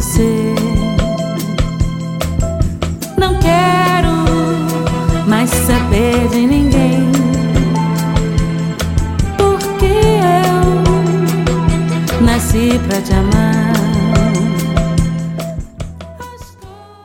você. Não quero mais saber de ninguém, porque eu nasci pra te amar.